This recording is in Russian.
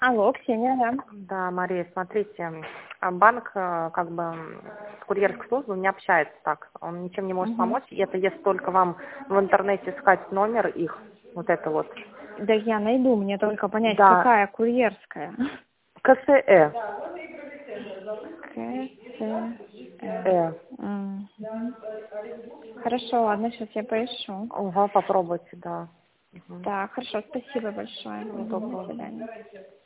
Алло, Ксения, да. Да, Мария, смотрите, банк как бы с курьерской службой не общается так, он ничем не может Угу. помочь, и это если только вам в интернете искать номер их, вот это вот. Да я найду, мне только понять, Да, какая курьерская. КСЭ. КС. Э. Мгм. Хорошо, ладно, сейчас я поищу. Ага, попробуйте, да. Угу. Да, хорошо, спасибо большое. Ну, До только свидания.